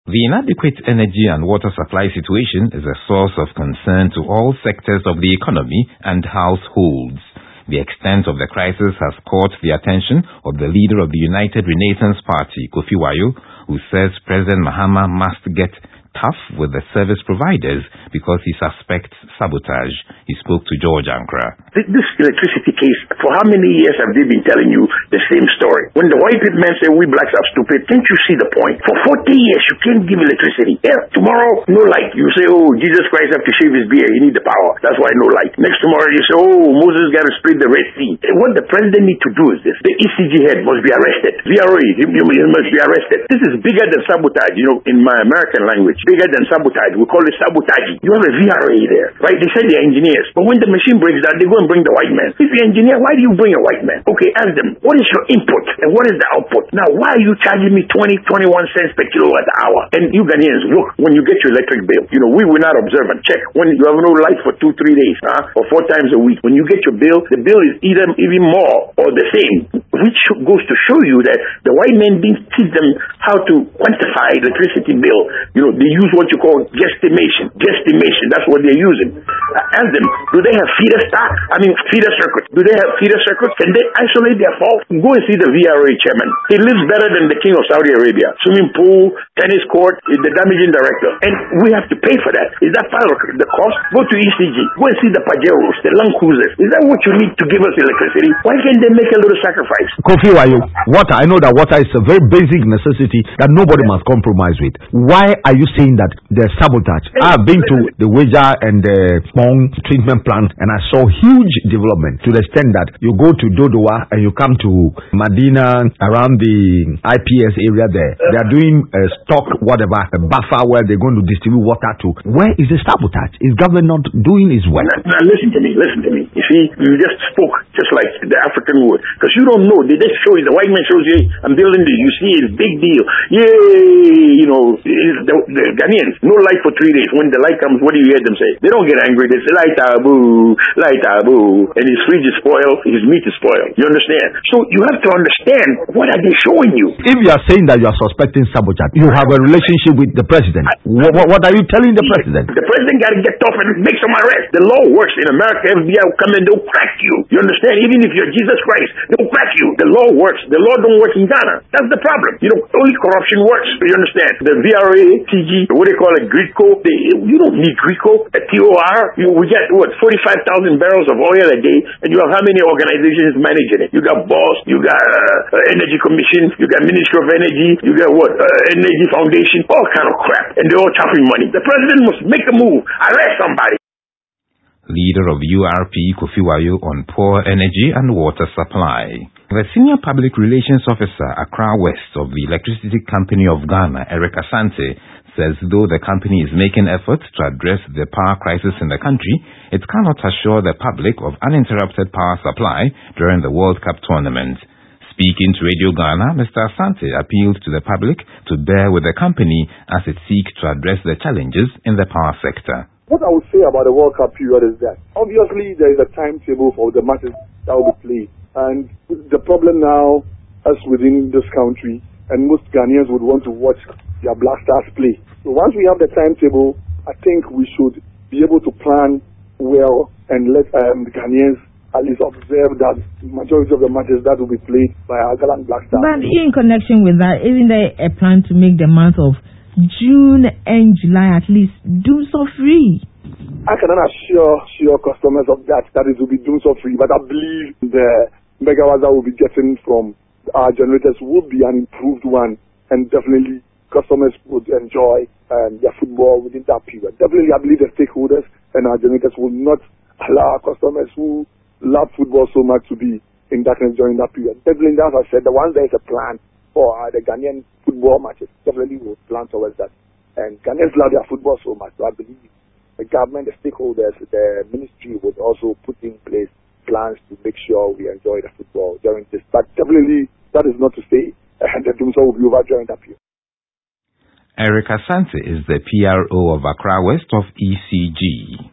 The inadequate energy and water supply situation is a source of concern to all sectors of the economy and households. The extent of the crisis has caught the attention of the leader of the United Renaissance Party, Kofi Wayo, who says President Mahama must get tough with the service providers because he suspects sabotage. He spoke to George Ankara. This electricity case, for how many years have they been telling you the same story? When the white men say we blacks are stupid, can't you see the point? For 40 years, you can't give electricity. Yeah, tomorrow, no light. You say, oh, Jesus Christ have to shave his beard. You need the power. That's why no light. Next tomorrow, you say, oh, Moses got to split the Red Sea. What the president need to do is this. The ECG head must be arrested. VRA, he must be arrested. This is bigger than sabotage, in my American language. Bigger than sabotage. We call it sabotage. You have a VRA there, right? They say they're engineers. But when the machine breaks down, they go and bring the white man. If you're an engineer, why do you bring a white man? Okay, ask them, what is your input and what is the output? Now, why are you charging me 20, 21 cents per kilowatt hour? And you Ghanaians, look, when you get your electric bill, we will not observe and check. When you have no light for 2-3 days, or 4 times a week, when you get your bill, the bill is either even more or the same, which goes to show you that the white men didn't teach them how to quantify electricity bill. They use what you call guesstimation. That's what they're using. Ask them, do they have feeder circuits? Do they have feeder circuits? Can they isolate their fault? Go and see the VRA chairman. He lives better than the king of Saudi Arabia. Swimming pool, tennis court, the damaging director. And we have to pay for that. Is that part of the cost? Go to ECG. Go and see the Pajeros, the Land Cruisers. Is that what you need to give us electricity? Why can't they make a little sacrifice? Kofi Wayo, water. I know that water is a very basic necessity that nobody must compromise with. Why are you saying that there's sabotage? I've been to the Weja and the Pong treatment plant and I saw huge development to the extent that you go to Dodowa and you come to Medina around the IPS area there. They are doing a buffer where they're going to distribute water to. Where is the sabotage? Is government not doing its work? Now listen to me. You see, you just spoke just like the African would. Because you don't know. They just show you, the white man shows you, I'm building this. You see, it's a big deal. Yay! The Ghanaians, no light for 3 days. When the light comes, what do you hear them say? They don't get angry. They say, light boo, and his fridge is spoiled, his meat is spoiled. You understand? So you have to understand, what are they showing you? If you are saying that you are suspecting sabotage, you have a relationship with the president. What are you telling the president? The president got to get tough and make some arrest. The law works in America. FBI will come in, they'll crack you. You understand? Even if you're Jesus Christ, they'll crack you. The law works. The law don't work in Ghana. That's the problem. Only corruption works. You understand? The VRA, TG, what they call it, GRICO, you don't need GRICO, a TOR. We get, 45,000 barrels of oil a day, and you have how many organizations managing it? You got BOSS, you got Energy Commission, you got Ministry of Energy, you got Energy Foundation, all kind of crap, and they're all chopping money. The president must make a move, arrest somebody. Leader of URP, Kofi Wayo, on poor energy and water supply. The Senior Public Relations Officer, Accra West of the Electricity Company of Ghana, Eric Asante, says though the company is making efforts to address the power crisis in the country, it cannot assure the public of uninterrupted power supply during the World Cup tournament. Speaking to Radio Ghana, Mr. Asante appealed to the public to bear with the company as it seeks to address the challenges in the power sector. What I would say about the World Cup period is that obviously there is a timetable for the matches that will be played. And the problem now is within this country, and most Ghanaians would want to watch their Black Stars play. So once we have the timetable, I think we should be able to plan well and let the Ghanaians at least observe that the majority of the matches that will be played by our gallant Black Stars. But in connection with that, isn't there a plan to make the month of June and July at least doom-so-free? I cannot assure customers of that it will be doom-so-free, but I believe the megawatts that we'll be getting from our generators will be an improved one, and definitely customers would enjoy their football within that period. Definitely, I believe the stakeholders and our generators will not allow our customers who love football so much to be in darkness during that period. Definitely, as I said, once there is a plan for the Ghanaian football matches, definitely we'll plan towards that. And Ghanaians love their football so much, so I believe the government, the stakeholders, the ministry would also put in place plans to make sure we enjoy the football during this. But definitely, that is not to say the doomsday will be over during that period. Eric Asante is the PRO of Accra West of ECG.